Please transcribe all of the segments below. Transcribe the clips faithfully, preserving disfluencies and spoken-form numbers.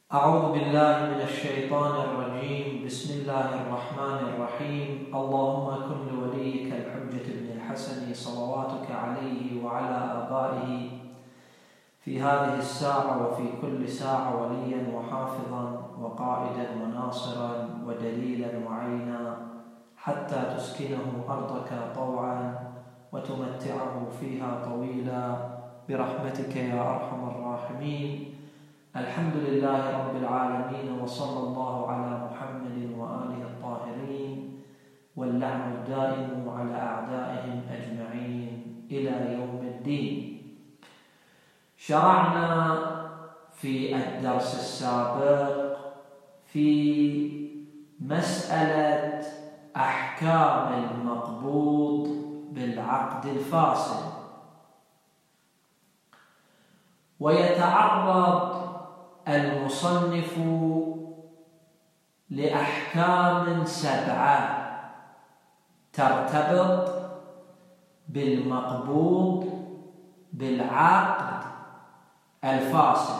أعوذ بالله من الشيطان الرجيم. بسم الله الرحمن الرحيم. اللهم كن لوليك الحجة بن الحسن صلواتك عليه وعلى آبائه في هذه الساعة وفي كل ساعة وليا وحافظا وقائدا وناصرا ودليلا وعينا حتى تسكنه أرضك طوعا وتمتعه فيها طويلا برحمتك يا أرحم الراحمين. الحمد لله رب العالمين، وصلى الله على محمد وآله الطاهرين، واللعن الدائم على أعدائهم أجمعين إلى يوم الدين. شرعنا في الدرس السابق في مسألة أحكام المقبوض بالعقد الفاسد، ويتعرض المصنف لأحكام سبعة ترتبط بالمقبوض بالعقد الفاسد.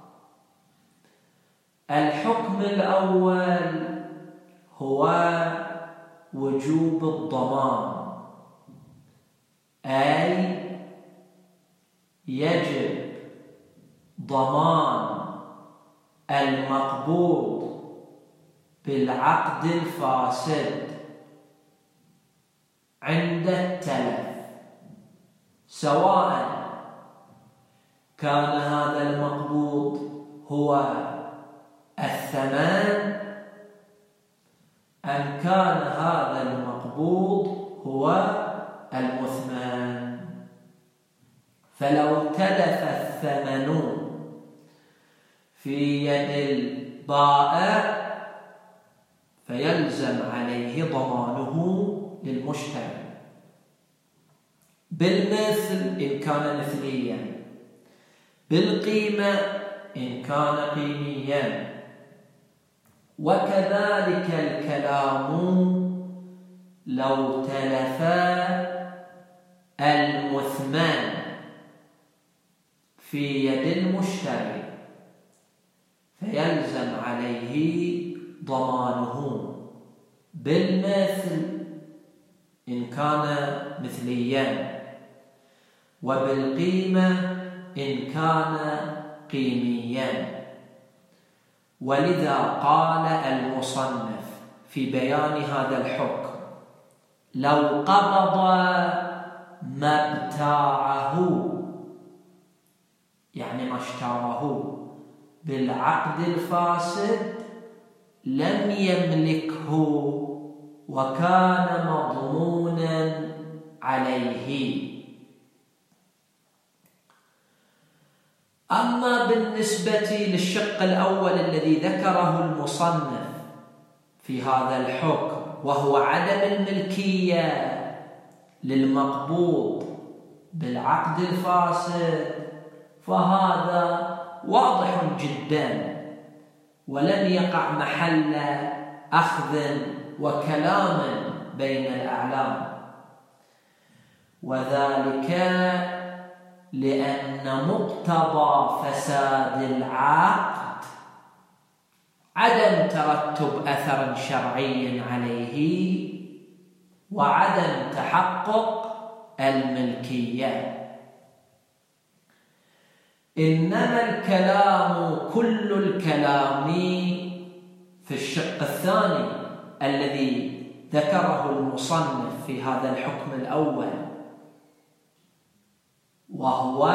الحكم الأول هو وجوب الضمان، أي يجب ضمان المقبوض بالعقد الفاسد عند التلف، سواء كان هذا المقبوض هو الثمن أم كان هذا المقبوض هو المثمن. فلو تلف الثمن في يد البائع فيلزم عليه ضمانه للمشتري بالمثل إن كان مثليا، بالقيمة إن كان قيميا. وكذلك الكلام لو تلف المثمن في يد المشتري فيلزم عليه ضمانه بالمثل إن كان مثليا، وبالقيمة إن كان قيميا. ولذا قال المصنف في بيان هذا الحكم: لو قبض ما ابتاعه، يعني ما اشتراه بالعقد الفاسد، لم يملكه وكان مضمونا عليه. أما بالنسبة للشق الأول الذي ذكره المصنف في هذا الحكم، وهو عدم الملكية للمقبوض بالعقد الفاسد، فهذا واضح جدا ولم يقع محل أخذ وكلام بين الأعلام، وذلك لأن مقتضى فساد العقد عدم ترتب أثر شرعي عليه وعدم تحقق الملكية. إنما الكلام كل الكلام في الشق الثاني الذي ذكره المصنف في هذا الحكم الأول، وهو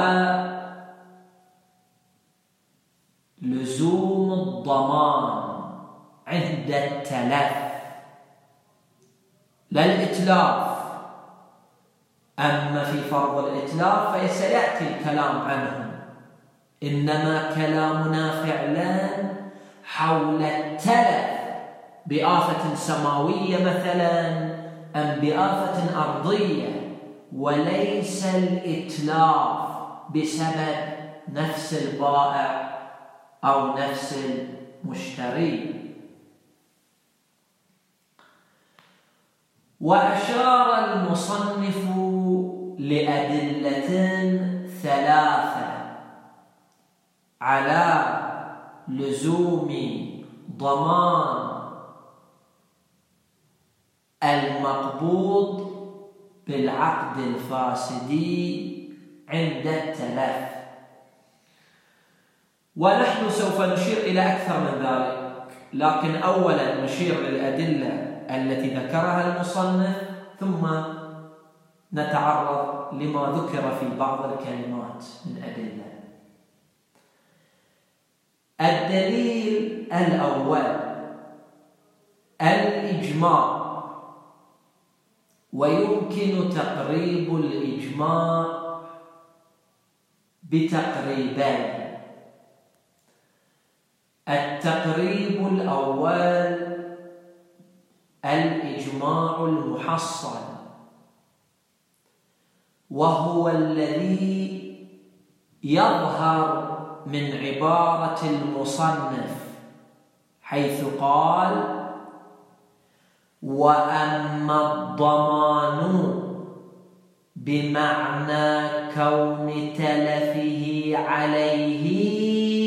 لزوم الضمان عند التلف لا الإتلاف. أما في فرض الإتلاف فسيأتي الكلام عنه، إنما كلامنا فعلا حول التلف بآفة سماوية مثلا أم بآفة أرضية، وليس الإتلاف بسبب نفس البائع أو نفس المشتري. وأشار المصنف لأدلة ثلاثة على لزوم ضمان المقبوض بالعقد الفاسد عند التلف. ونحن سوف نشير إلى أكثر من ذلك، لكن أولا نشير للأدلة التي ذكرها المصنف، ثم نتعرض لما ذكر في بعض الكلمات من أدلة. الدليل الأول الإجماع، ويمكن تقريب الإجماع بتقريبين. التقريب الأول الإجماع المحصل، وهو الذي يظهر من عبارة المصنف حيث قال: وأما الضمان بمعنى كون تلفه عليه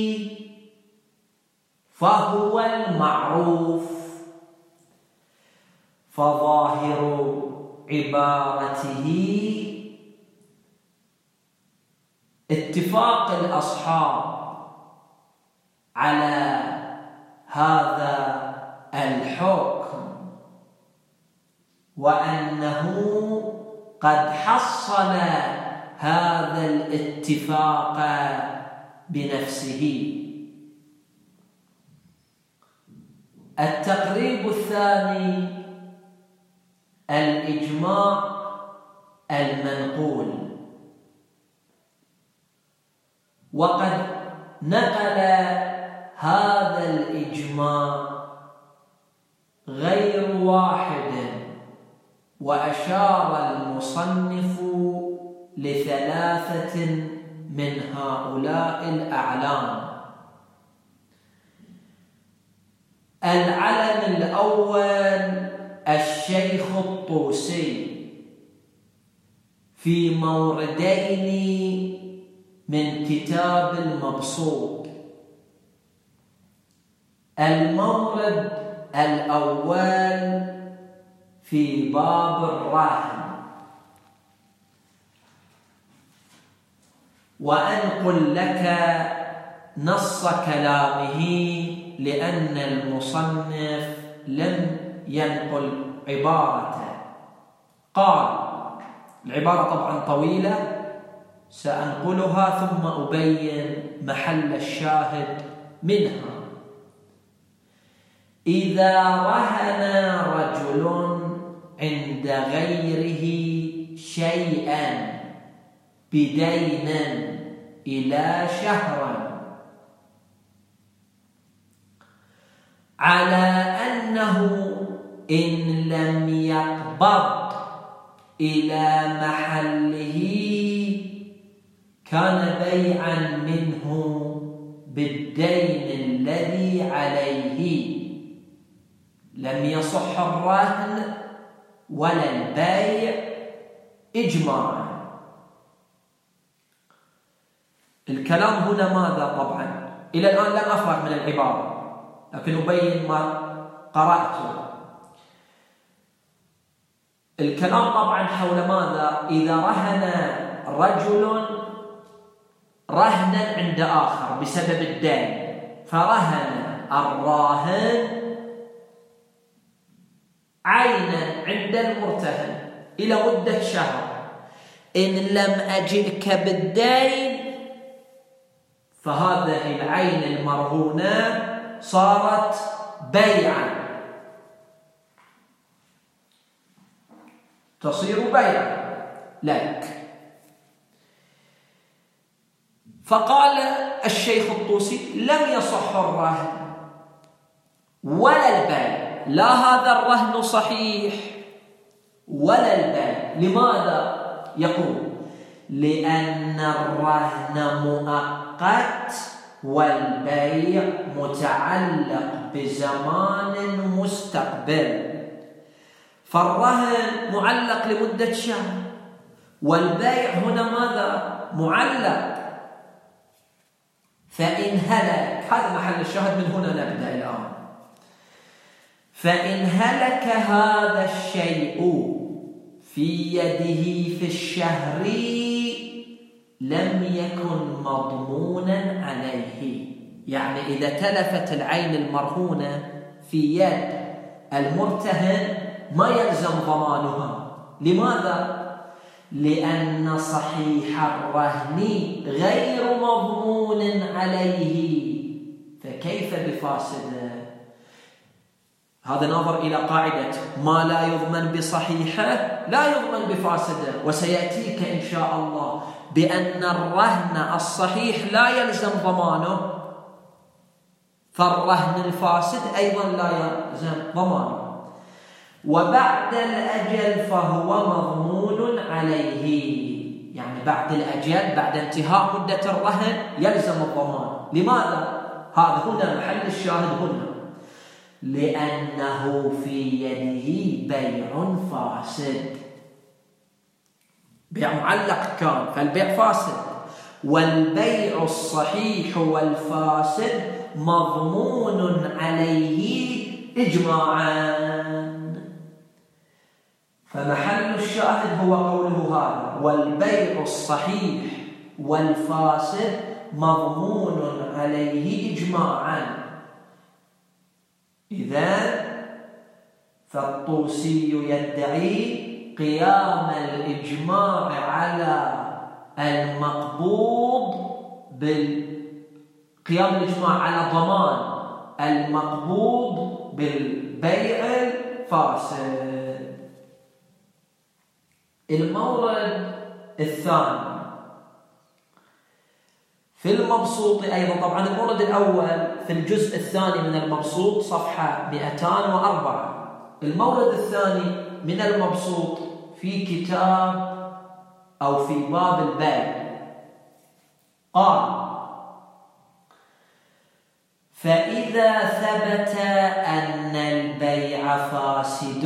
فهو المعروف. فظاهر عبارته اتفاق الأصحاب على هذا الحكم، وأنه قد حصل هذا الاتفاق بنفسه. التقريب الثاني الإجماع المنقول، وقد نقل هذا الإجماع غير واحد، وأشار المصنف لثلاثة من هؤلاء الأعلام. العلم الأول الشيخ الطوسي في موردين من كتاب المبسوط. المورد الأول في باب الرهن، وأنقل لك نص كلامه لأن المصنف لم ينقل عبارته. قال، العبارة طبعا طويلة سأنقلها ثم أبين محل الشاهد منها. إذا رهن رجل عند غيره شيئا بدين إلى شهر على أنه إن لم يقبض إلى محله كان بيعا منه بالدين الذي عليه، لم يصح الرهن ولا البيع إجماعا. الكلام هنا ماذا؟ طبعا إلى الآن لم أفرغ من العبارة، لكن أبين ما قرأته. الكلام طبعا حول ماذا؟ إذا رهن رجل رهنا عند آخر بسبب الدين، فرهن الراهن عينا عند المرتهن إلى مدة شهر، إن لم أجئك بالدين فهذه العين المرهونة صارت بيعا، تصير بيعا لك. فقال الشيخ الطوسي: لم يصح الرهن ولا البيع، لا هذا الرهن صحيح ولا البيع. لماذا؟ يقول: لأن الرهن مؤقت والبيع متعلق بزمان مستقبل. فالرهن معلق لمدة شهر، والبيع هنا ماذا؟ معلق. فإن هلك، هذا محل الشاهد، من هنا نبدأ الآن. فإن هلك هذا الشيء في يده في الشهر لم يكن مضمونا عليه. يعني إذا تلفت العين المرهونة في يد المرتهن ما يلزم ضمانها. لماذا؟ لأن صحيح الرهن غير مضمون عليه، فكيف بفاسده؟ هذا نظر إلى قاعدة ما لا يضمن بصحيحه لا يضمن بفاسده، وسيأتيك إن شاء الله بأن الرهن الصحيح لا يلزم ضمانه، فالرهن الفاسد أيضا لا يلزم ضمانه. وبعد الأجل فهو مضمون عليه، يعني بعد الأجل بعد انتهاء مدة الرهن يلزم الضمان. لماذا؟ هذا هنا محل الشاهد هنا، لأنه في يده بيع فاسد، بيع معلق كان فالبيع فاسد، والبيع الصحيح والفاسد مضمون عليه إجماعا. فمحل الشاهد هو قوله هذا: والبيع الصحيح والفاسد مضمون عليه إجماعا. إذن فالطوسي يدعي قيام الإجماع على المقبوض بالقيام الإجماع على ضمان المقبوض بالبيع الفاسد. المورد الثاني في المبسوط أيضا، طبعا المورد الأول في الجزء الثاني من المبسوط صفحة مئتين وأربعة. المورد الثاني من المبسوط في كتاب أو في باب البيع قال: فإذا ثبت أن البيع فاسد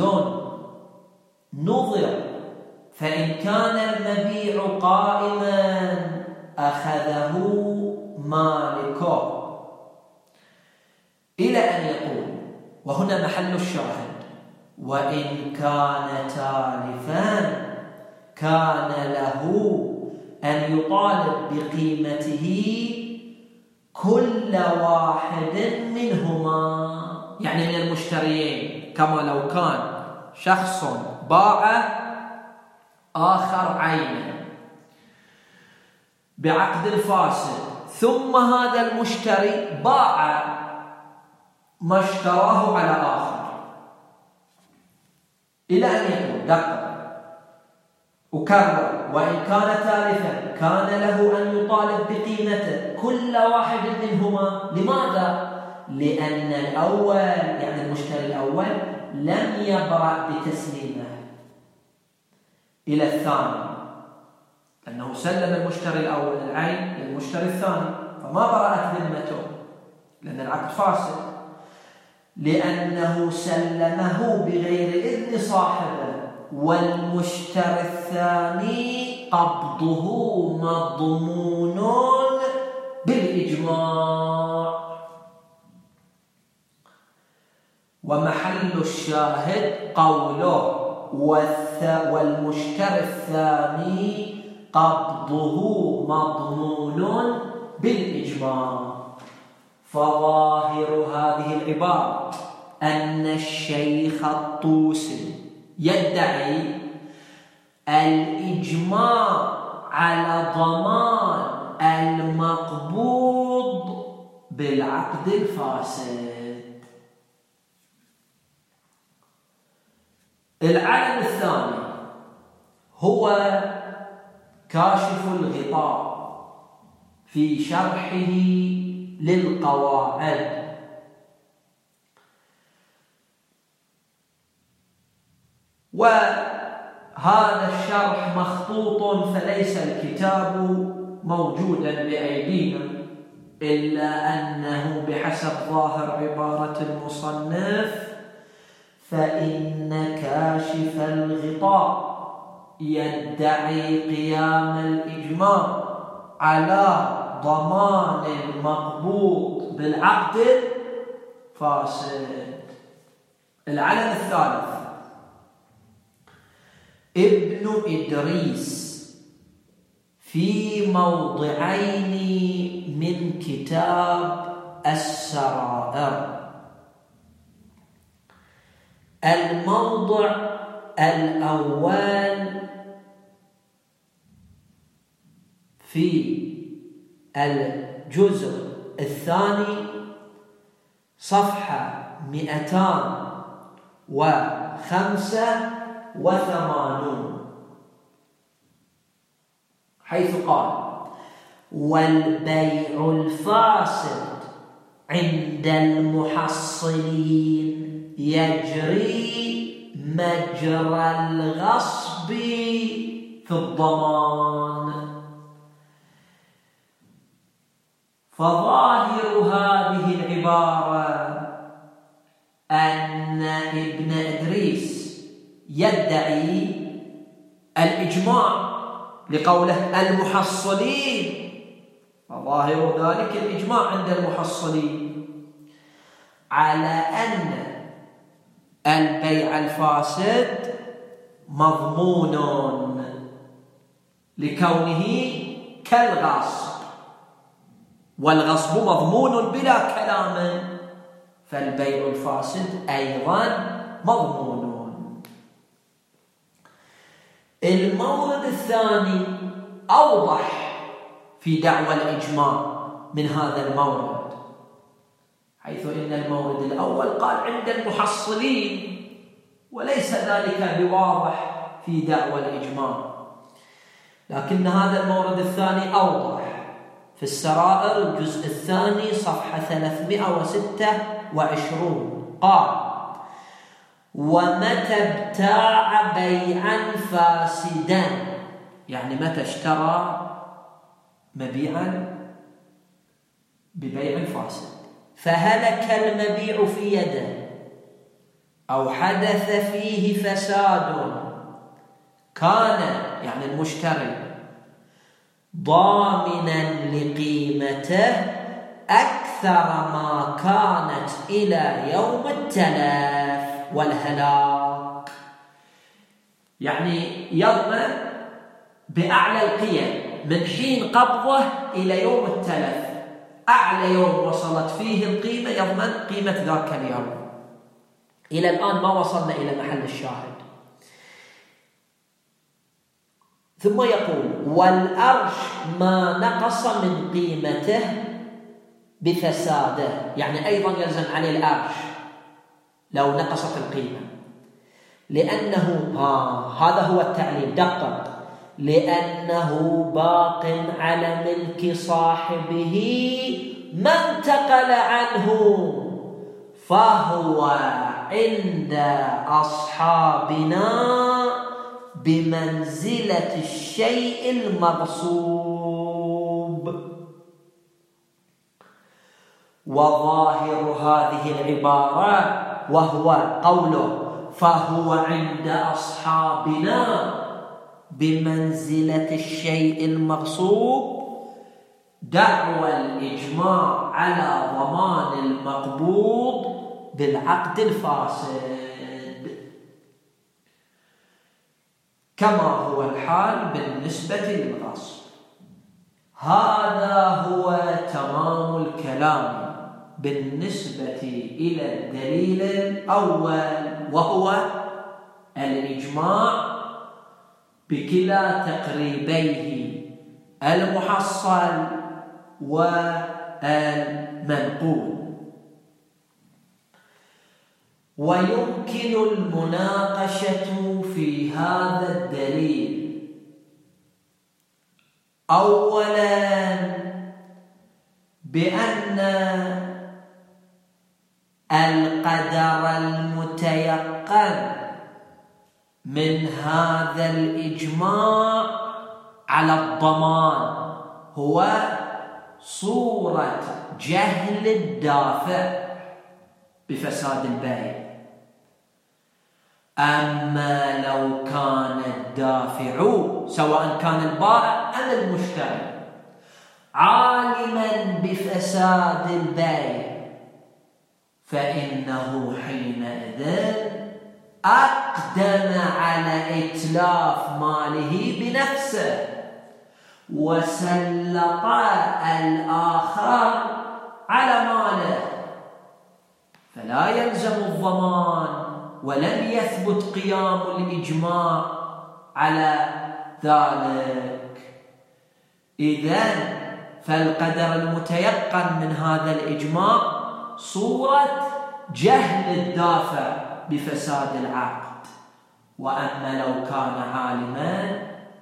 نظر، فإن كان المبيع قائما أخذه مالكه، إلى أن يقول، وهنا محل الشاهد: وإن كان تالفا كان له أن يطالب بقيمته كل واحد منهما. يعني من المشتريين، كما لو كان شخص باع آخر عينا بعقد فاسد، ثم هذا المشتري باع ما اشتراه على آخر، إلى أن يقول دقق أكرر: وإن كان تالفا كان له أن يطالب بقيمته كل واحد منهما. لماذا؟ لأن الأول يعني المشتري الأول لم يبرأ بتسليمه إلى الثاني، لأنه سلم المشتري الأول العين للمشتري الثاني، فما برأت ذمته لأن العقد فاسد، لأنه سلمه بغير إذن صاحبه، والمشتري الثاني قبضه مضمون بالإجماع. ومحل الشاهد قوله: والمشتري الثاني قبضه مضمون بالإجماع. فظاهر هذه العبارة أن الشيخ الطوسي يدعي الإجماع على ضمان المقبوض بالعقد الفاسد. العالم الثاني هو كاشف الغطاء في شرحه للقواعد، وهذا الشرح مخطوط فليس الكتاب موجودا بأيدينا، إلا أنه بحسب ظاهر عبارة المصنف فإن كاشف الغطاء يدعي قيام الإجماع على ضمان المقبوض بالعقد الفاسد. العلم الثالث ابن إدريس في موضعين من كتاب السرائر. الموضع الأول في الجزء الثاني صفحة مئتان وخمسة وثمانون، حيث قال: والبيع الفاسد عند المحصلين يجري مجرى الغصب في الضمان. فظاهر هذه العبارة أن ابن إدريس يدعي الإجماع لقوله المحصلين، فظاهر ذلك الإجماع عند المحصلين على أن البيع الفاسد مضمون لكونه كالغصب، والغصب مضمون بلا كلام، فالبيع الفاسد أيضا مضمون. المورد الثاني أوضح في دعوى الإجماع من هذا المورد، حيث إن المورد الأول قال عند المحصلين، وليس ذلك بواضح في دعوى الإجماع، لكن هذا المورد الثاني أوضح في السرائر الجزء الثاني صفحة ثلاثمائة وستة وعشرين، قال: ومتى ابتاع بيعا فاسدا، يعني متى اشترى مبيعا ببيع فاسد فهلك المبيع في يده أو حدث فيه فساد، كان يعني المشتري ضامنا لقيمته أكثر ما كانت إلى يوم التلف والهلاك، يعني يضمن بأعلى القيم من حين قبضه إلى يوم التلف، أعلى يوم وصلت فيه القيمة يضمن قيمة ذاك اليوم. إلى الآن ما وصلنا إلى محل الشاهد. ثم يقول: والأرش ما نقص من قيمته بفساده، يعني أيضا يلزم عليه الأرش لو نقصت القيمة، لأنه آه هذا هو التعليل، دقق، لأنه باق على ملك صاحبه ما انتقل عنه، فهو عند أصحابنا بمنزلة الشيء المغصوب. وظاهر هذه العبارة وهو قوله فهو عند أصحابنا بمنزلة الشيء المغصوب دعوى الإجماع على ضمان المقبوض بالعقد الفاسد، كما هو الحال بالنسبة للغصب. هذا هو تمام الكلام بالنسبة إلى الدليل الأول، وهو الإجماع بكلا تقريبيه المحصل والمنقول. ويمكن المناقشة في هذا الدليل أولاً بأن القدر المتيقن من هذا الإجماع على الضمان هو صورة جهل الدافع بفساد البيع. أما لو كان الدافع سواء كان البائع أم المشتري عالما بفساد البيع فإنه حينئذ أقدم على إتلاف ماله بنفسه وسلط الآخر على ماله، فلا يلزم الضمان ولم يثبت قيام الإجماع على ذلك. إذن فالقدر المتيقن من هذا الإجماع صورة جهل الدافع بفساد العقد، وأما لو كان عالما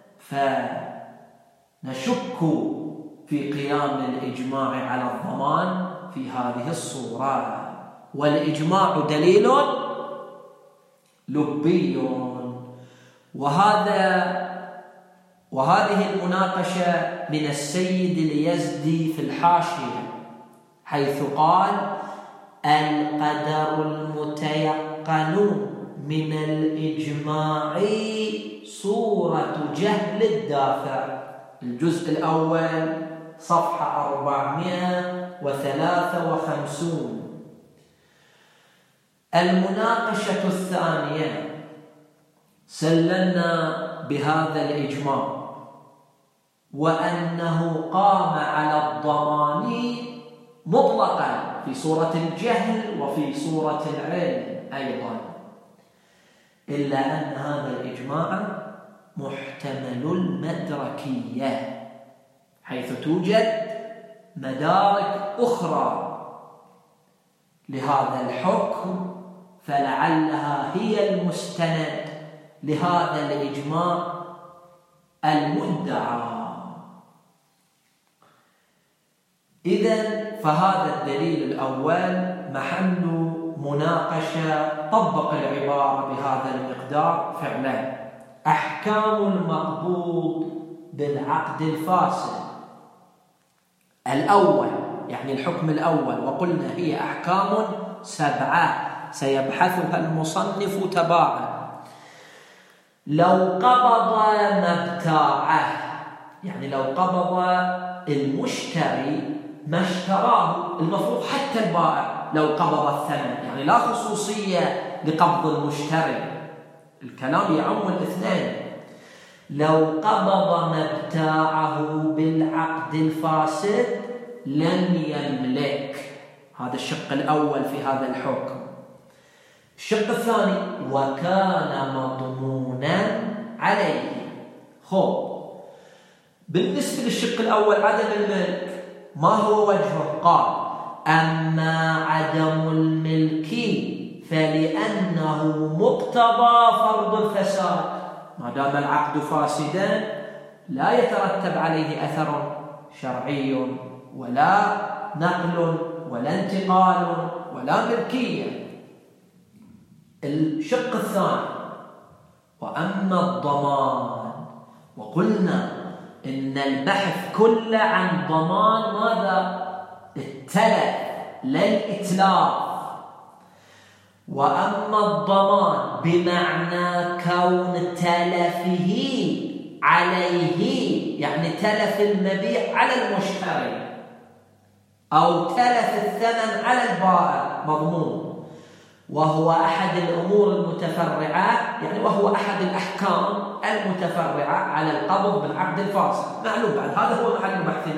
فنشك في قيام الإجماع على الضمان في هذه الصورة. والإجماع دليل لبي. وهذا وهذه المناقشة من السيد اليزدي في الحاشية، حيث قال: القدر المتيقن من الإجماع صورة جهل الدافع. الجزء الأول صفحة أربعمائة وثلاثة وخمسين. المناقشة الثانية: سلمنا بهذا الإجماع وأنه قام على الضمان مطلقا في صورة الجهل وفي صورة العلم أيضا، إلا أن هذا الإجماع محتمل المدركية، حيث توجد مدارك أخرى لهذا الحكم، فلعلها هي المستند لهذا الإجماع المدعى. إذن فهذا الدليل الأول محل مناقشة. طبق العبارة بهذا المقدار فعلا: أحكام المقبوض بالعقد الفاسد. الأول يعني الحكم الأول، وقلنا هي أحكام سبعة سيبحثها المصنف تباعا. لو قبض ما ابتاعه، يعني لو قبض المشتري ما اشتراه، المفروض حتى البائع لو قبض الثمن، يعني لا خصوصية لقبض المشتري، الكلام يعم الاثنين. لو قبض ما ابتاعه بالعقد الفاسد لم يملك. هذا الشق الأول في هذا الحكم. الشق الثاني: وكان مضمونا عليه. خب بالنسبة للشق الأول عدم الملك، ما هو وجهه؟ قال: أما عدم الملك فلأنه مقتضى فرض الفساد. ما دام العقد فاسدا لا يترتب عليه أثر شرعي ولا نقل ولا انتقال ولا ملكية. الشق الثاني: وأما الضمان، وقلنا إن البحث كله عن ضمان ماذا؟ التلف لا الإتلاف. وأما الضمان بمعنى كون تلفه عليه، يعني تلف المبيع على المشتري أو تلف الثمن على البائع مضمون، وهو أحد الأمور المتفرعة، يعني وهو أحد الأحكام المتفرعة على القبض بالعقد الفاسد. معلوم بعد هذا هو محل بحثنا.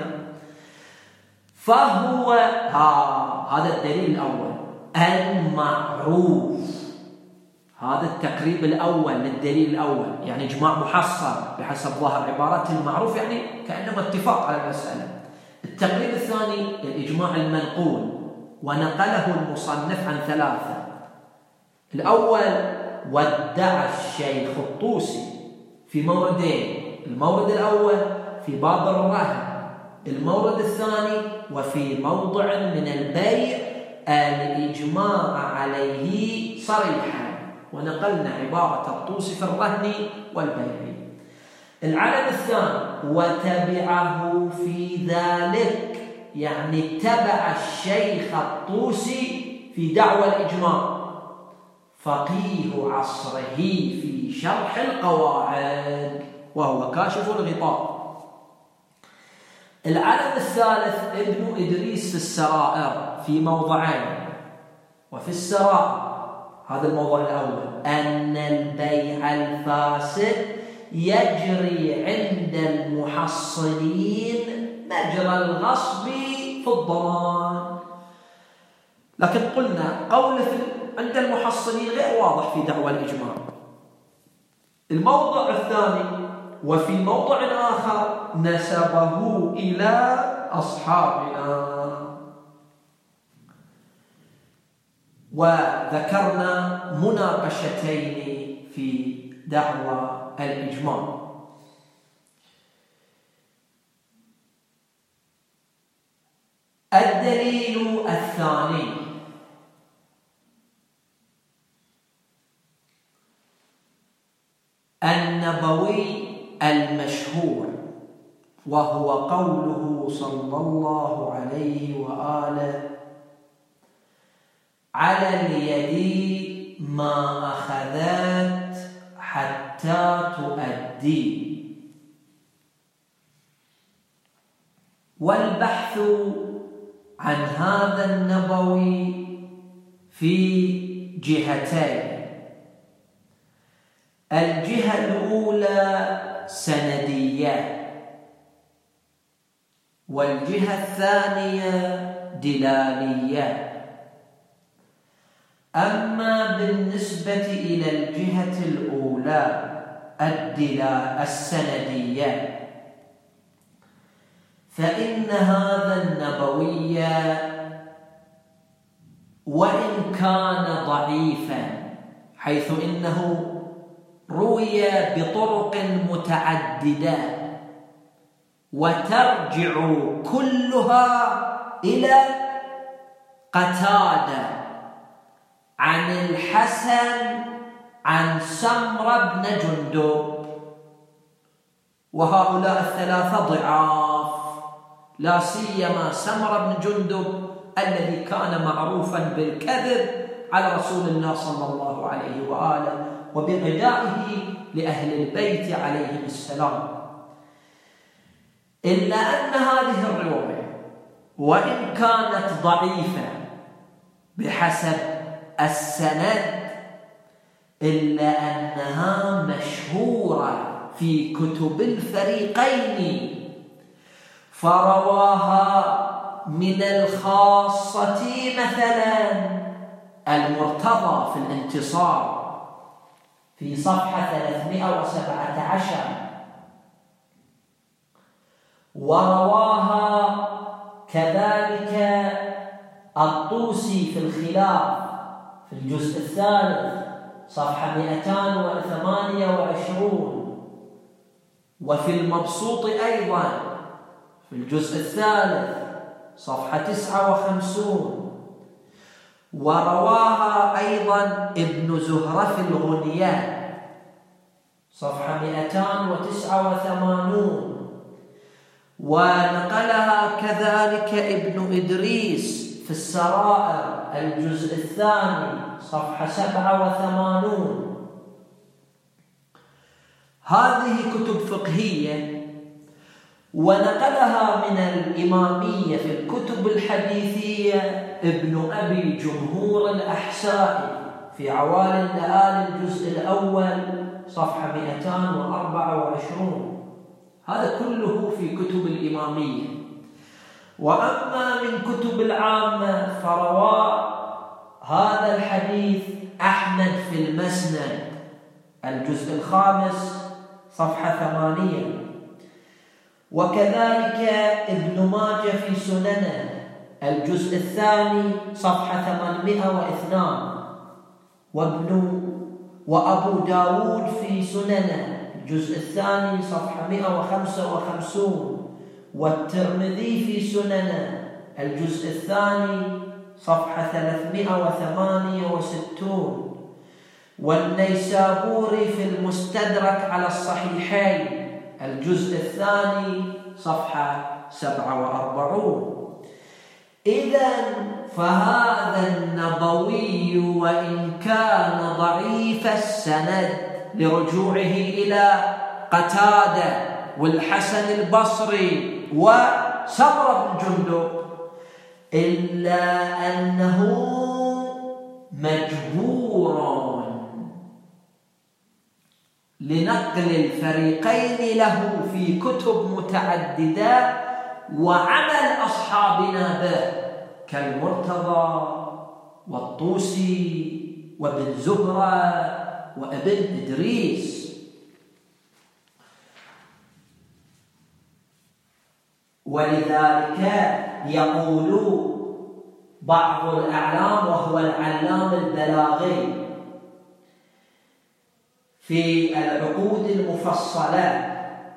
فهو ها هذا الدليل الأول المعروف. هذا التقريب الأول للدليل الأول، يعني إجماع محصل بحسب ظاهر عبارات المعروف، يعني كأنما اتفاق على المسألة. التقريب الثاني الإجماع المنقول، ونقله المصنف عن ثلاثة. الأول: وادعى الشيخ الطوسي في موردين، المورد الأول في باب الرهن، المورد الثاني وفي موضع من البيع الإجماع عليه صريحا، ونقلنا عبارة الطوسي في الرهن والبيع. العلم الثاني: وتبعه في ذلك، يعني اتبع الشيخ الطوسي في دعوى الإجماع فقيه عصره في شرح القواعد، وهو كاشف الغطاء. العلم الثالث ابن إدريس في السرائر في موضعين وفي السرائر. هذا الموضوع الأول، أن البيع الفاسد يجري عند المحصلين مجرى الغصب في الضمان. لكن قلنا قوله عند المحصلين غير واضح في دعوى الإجماع. الموضع الثاني، وفي موضع آخر نسبه إلى أصحابنا، وذكرنا مناقشتين في دعوى الإجماع. الدليل الثاني النبوي المشهور، وهو قوله صلى الله عليه وآله: على اليد ما أخذت حتى تؤدي. والبحث عن هذا النبوي في جهتين: الجهة الأولى سندية، والجهة الثانية دلالية. أما بالنسبة إلى الجهة الأولى الدلالة السندية، فإن هذا النبوي وإن كان ضعيفا، حيث إنه روي بطرق متعددة وترجع كلها إلى قتادة عن الحسن عن سمر بن جندب، وهؤلاء الثلاثة ضعاف، لا سيما سمر بن جندب الذي كان معروفا بالكذب على رسول الله صلى الله عليه وآله وبغدائه لأهل البيت عليهم السلام. إلا أن هذه الرواية وإن كانت ضعيفة بحسب السند، إلا أنها مشهورة في كتب الفريقين، فرواها من الخاصة مثلا المرتضى في الانتصار في صفحة ثلاثمائة وسبعة عشر، ورواها كذلك الطوسي في الخلاف في الجزء الثالث صفحة مئتين وثمانية وعشرين، وفي المبسوط أيضا في الجزء الثالث صفحة تسعة وخمسين، ورواها أيضا ابن زهرة في الغنيات صفحة مئتين وتسعة وثمانين، ونقلها كذلك ابن إدريس في السرائر الجزء الثاني صفحة سبعة وثمانين. هذه كتب فقهية، ونقلها من الإمامية في الكتب الحديثية ابن أبي جمهور الأحسائي في عوالي اللآل الجزء الأول صفحة مئتين وأربعة وعشرين. هذا كله في كتب الإمامية. وأما من كتب العامة فروى هذا الحديث أحمد في المسند الجزء الخامس صفحة ثمانية، وكذلك ابن ماجه في سننه الجزء الثاني صفحة ثمانمائة واثنين، وابن وأبو داود في سننه الجزء الثاني صفحة مئة وخمسة وخمسين، والترمذي في سننه الجزء الثاني صفحة ثلاثمائة وثمانية وستين، والنيسابوري في المستدرك على الصحيحين الجزء الثاني صفحة سبعة وأربعين. إذن فهذا النبوي وإن كان ضعيف السند لرجوعه إلى قتادة والحسن البصري سمرة بن جندب، إلا أنه مجبور لنقل الفريقين له في كتب متعددة وعمل أصحابنا به كالمرتضى والطوسي وابن زهرة وابن إدريس. ولذلك يقول بعض الأعلام وهو العلام البلاغي في العقود المفصلة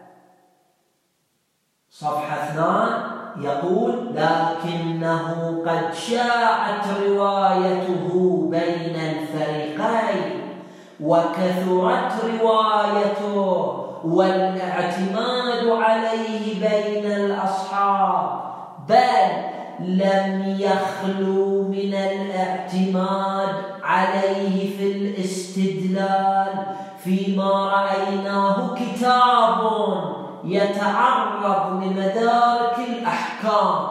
صفحة اثنان يقول: لكنه قد شاعت روايته بين الفريقين وكثرت روايته والاعتماد عليه بين الأصحاب، بل لم يخلو من الاعتماد عليه في الاستدلال فيما رأيناه كتاب يتعرض لمدارك الأحكام،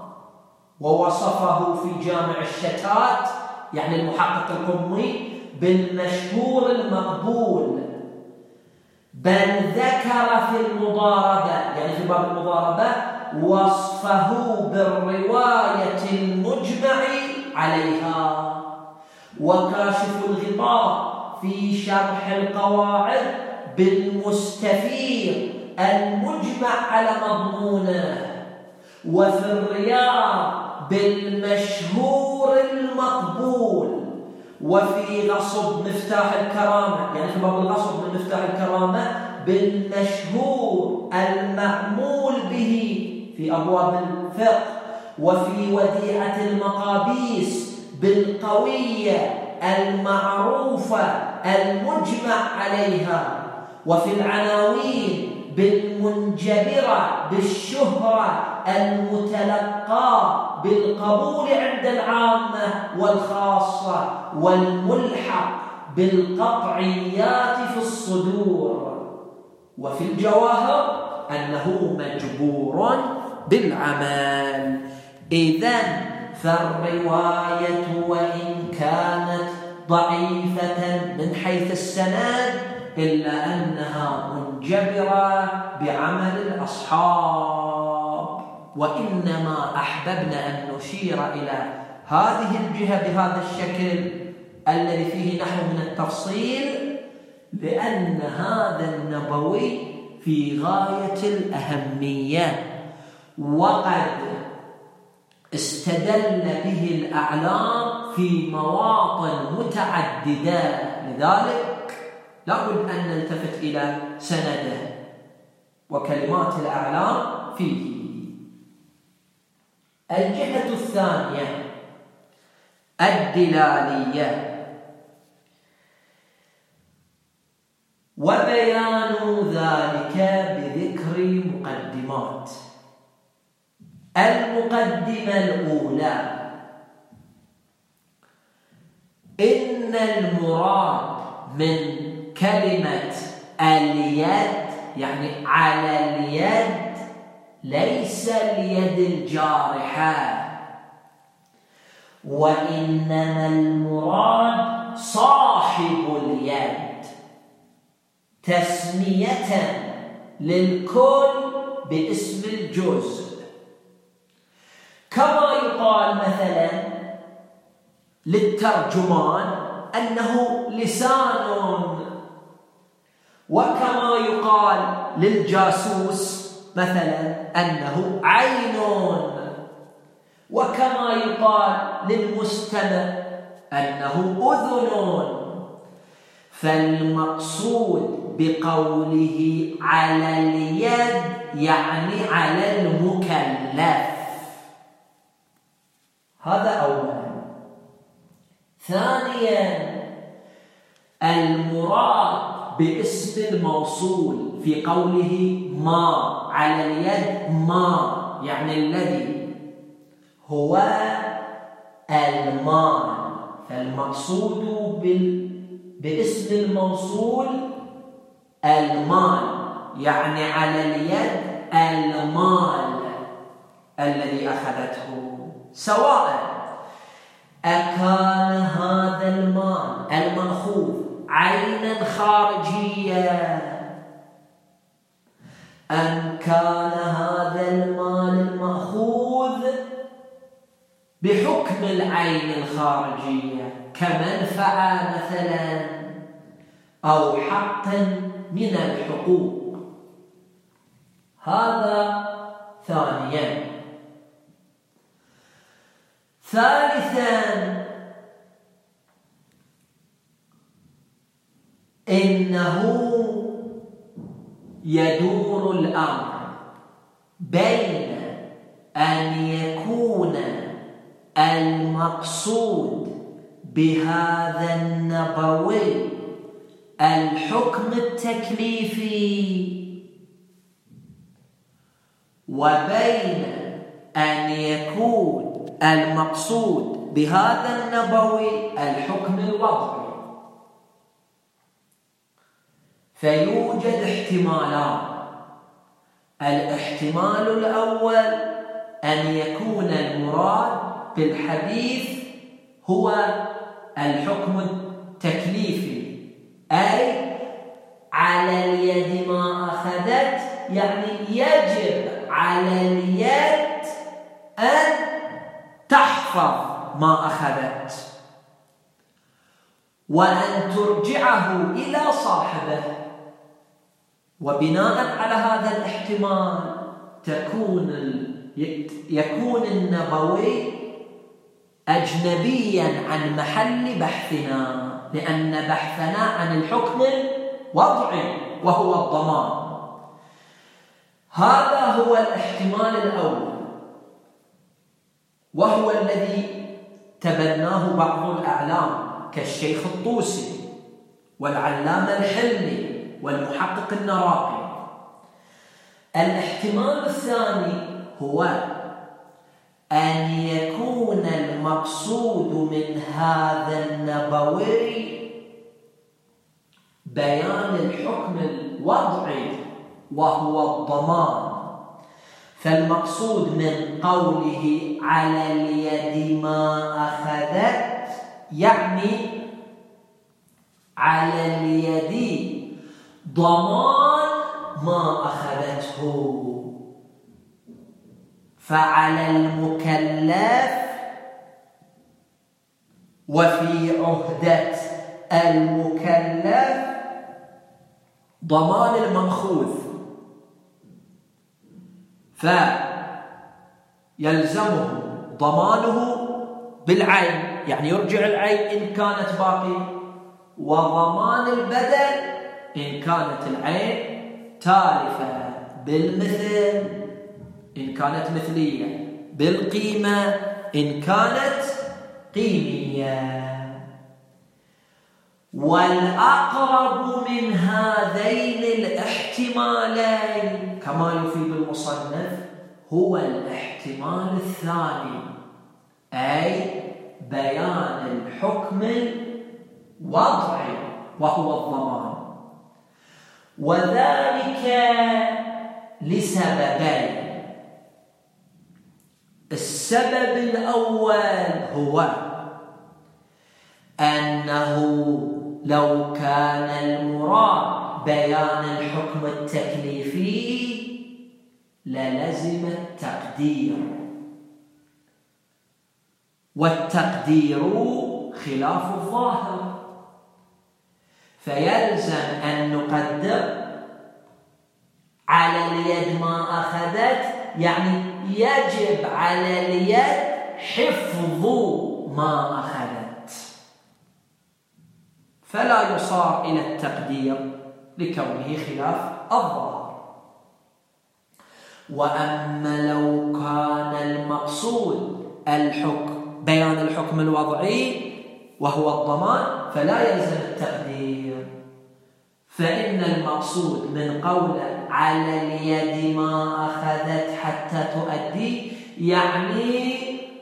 ووصفه في جامع الشتات يعني المحقق القمي بالمشهور المقبول، بل ذكر في المضاربة يعني في باب المضاربة وصفه بالرواية المجمع عليها. وكاشف الغطاء في شرح القواعد بالمستفيض المجمع على مضمونه، وفي الرياض بالمشهور المقبول، وفي غصب مفتاح الكرامة يعني في باب الغصب من مفتاح الكرامة بالمشهور المعمول به في أبواب الفقه، وفي وديعة المقابيس بالقوية المعروفة المجمع عليها، وفي العناوين بالمنجبرة بالشهرة المتلقى بالقبول عند العامة والخاصة، والملحق بالقطعيات في الصدور، وفي الجواهر أنه مجبور بالعمل. إذن فالرواية وإن كانت ضعيفة من حيث السند إلا أنها منجبرة بعمل الأصحاب. وإنما أحببنا أن نشير إلى هذه الجهة بهذا الشكل الذي فيه نحو من التفصيل، لأن هذا النبوي في غاية الأهمية، وقد استدل به الأعلام في مواطن متعددة، لذلك لابد أن نلتفت إلى سنده وكلمات الأعلام فيه. الجهة الثانية الدلالية، وبيان ذلك بذكر مقدمات. المقدمة الأولى: إن المراد من كلمة اليد يعني على اليد ليس اليد الجارحة، وإنما المراد صاحب اليد، تسمية للكل باسم الجزء، كما يقال مثلا للترجمان أنه لسان، وكما يقال للجاسوس مثلا أنه عين، وكما يقال للمستمع أنه أذن. فالمقصود بقوله على اليد يعني على المكلف، هذا أولا. ثانيا: المراد باسم الموصول في قوله ما على اليد، ما يعني الذي هو المال، فالمقصود بال... باسم الموصول المال يعني على اليد المال. الذي أخذته، سواء أكان هذا المال المأخوذ عينا خارجية أم كان هذا المال المأخوذ بحكم العين الخارجية كمنفعة مثلا أو حقا من الحقوق. هذا ثانيا. ثالثا إنه يدور الأمر بين أن يكون المقصود بهذا النبوي الحكم التكليفي وبين أن يكون المقصود بهذا النبوي الحكم الوضعي. فيوجد احتمالان. الاحتمال الأول أن يكون المراد بالحديث هو الحكم التكليفي، أي على اليد ما أخذت، يعني يجب على اليد أن تحفظ ما أخذت وأن ترجعه إلى صاحبه. وبناء على هذا الاحتمال تكون يكون النبوي أجنبيا عن محل بحثنا، لأن بحثنا عن الحكم الوضعي وهو الضمان. هذا هو الاحتمال الأول، وهو الذي تبناه بعض الأعلام كالشيخ الطوسي والعلامة الحلمي والمحقق النراقي. الاحتمال الثاني هو أن يكون المقصود من هذا النبوي بيان الحكم الوضعي وهو الضمان. فالمقصود من قوله على اليد ما أخذت يعني على اليد ضمان ما أخذته، فعلى المكلف وفي عهدة المكلف ضمان المأخوذ، فيلزمه ضمانه بالعين، يعني يرجع العين إن كانت باقية، وضمان البدل إن كانت العين تالفة، بالمثل إن كانت مثلية، بالقيمة إن كانت قيمية. والأقرب من هذين الاحتمالين كما يفيد المصنف هو الاحتمال الثاني، أي بيان الحكم الوضعي وهو الضمان، وذلك لسببين. السبب الأول هو أنه لو كان المراد بيان الحكم التكليفي للزم التقدير، والتقدير خلاف الظاهر، فيلزم أن نقدر على اليد ما أخذت، يعني يجب على اليد حفظ ما أخذت، فلا يصار إلى التقدير لكونه خلاف الظاهر. وأما لو كان المقصود الحكم بيان الحكم الوضعي وهو الضمان فلا يلزم التقدير، فإن المقصود من قوله على اليد ما أخذت حتى تؤدي يعني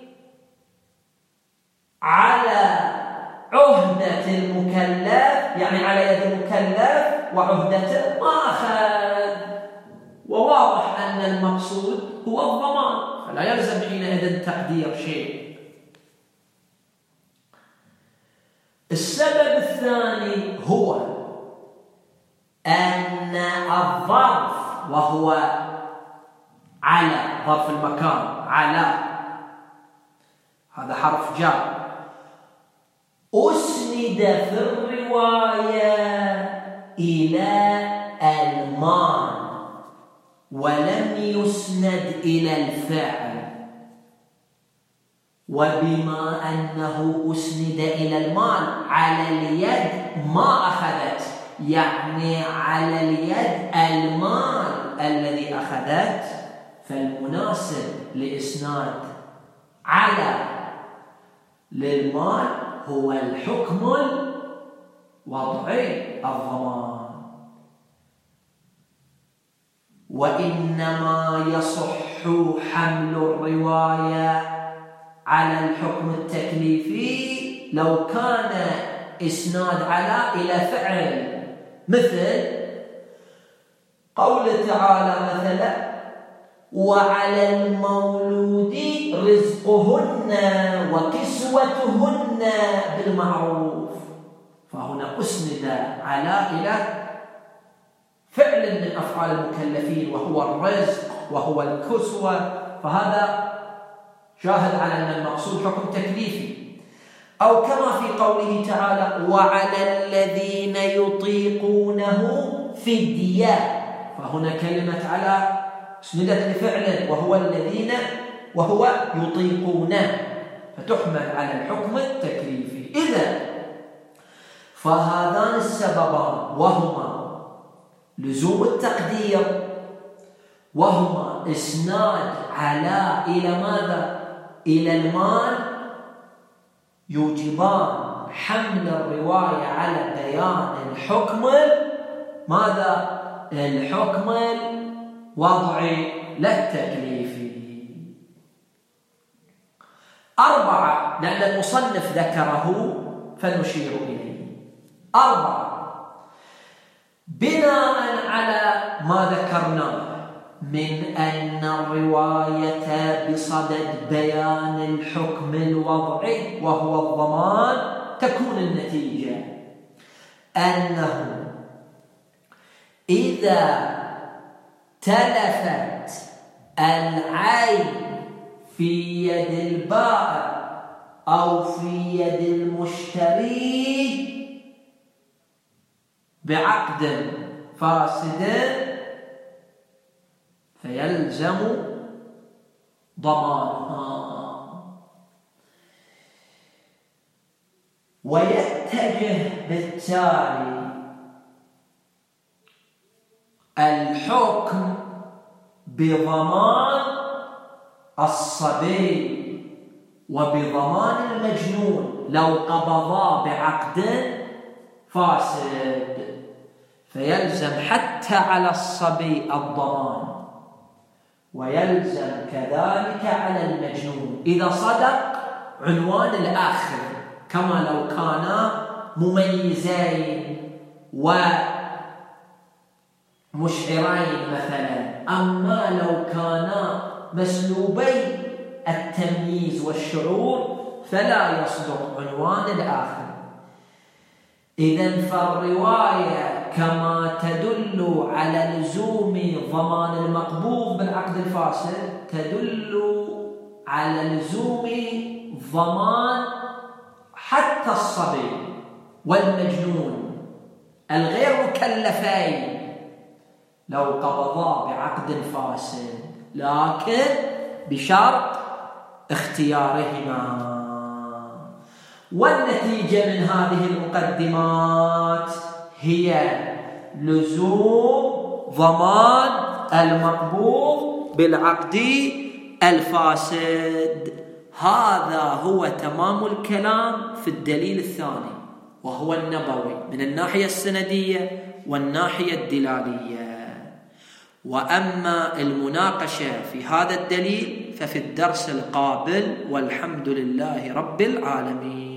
على عهدة المكلف، يعني على يد المكلف وعهدته ما أخذ، وواضح أن المقصود هو الضمان، فلا يلزم حينئذ تقدير شيء. السبب الثاني هو أن الظرف، وهو على، ظرف المكان على، هذا حرف جر، أسند في الرواية إلى المال ولم يسند إلى الفعل. وبما أنه أسند إلى المال، على اليد ما أخذت، يعني على اليد المال الذي أخذت، فالمناسب لإسناد على للمال هو الحكم الوضعي الضمان. وإنما يصح حمل الرواية على الحكم التكليفي لو كان إسناد على إلى فعل، مثل قول تعالى مثلا وعلى المولود رزقهن وكسوتهن بالمعروف، فهنا أسند على إلى فعل من أفعال المكلفين وهو الرزق وهو الكسوة، فهذا شاهد على أن المقصود حكم تكليفي. أو كما في قوله تعالى وعلى الذين يطيقونه فدية، فهنا كلمة على اسندت لفعل وهو الذين وهو يطيقونه، فتحمل على الحكم التكليفي. إذا فهذان السببان وهما لزوم التقدير وهما إسناد على إلى ماذا؟ إلى المال، يوجبان حمل الرواية على بيان الحكم ماذا؟ الحكم الوضعي لا التكليفي. أربعة، لأن المصنف ذكره فنشير إليه. أربعة، بناء على ما ذكرناه من أن الرواية بصدد بيان الحكم الوضعي وهو الضمان، تكون النتيجة أنه إذا تلفت العين في يد البائع أو في يد المشتري بعقد فاسد فيلزم ضمانها. ويتجه بالتالي الحكم بضمان الصبي وبضمان المجنون لو قبضا بعقد فاسد، فيلزم حتى على الصبي الضمان، ويلزم كذلك على المجنون إذا صدق عنوان الآخر، كما لو كانا مميزين ومشعرين مثلا. أما لو كانا مسلوبي التمييز والشعور فلا يصدق عنوان الآخر. إذن فالرواية كما تدل على لزوم ضمان المقبوض بالعقد الفاسد تدل على لزوم ضمان حتى الصبي والمجنون الغير مكلفين لو قبضا بعقد فاسد، لكن بشرط اختيارهما. والنتيجة من هذه المقدمات هي لزوم ضمان المقبوض بالعقد الفاسد. هذا هو تمام الكلام في الدليل الثاني وهو النبوي من الناحية السندية والناحية الدلالية. وأما المناقشة في هذا الدليل ففي الدرس القابل، والحمد لله رب العالمين.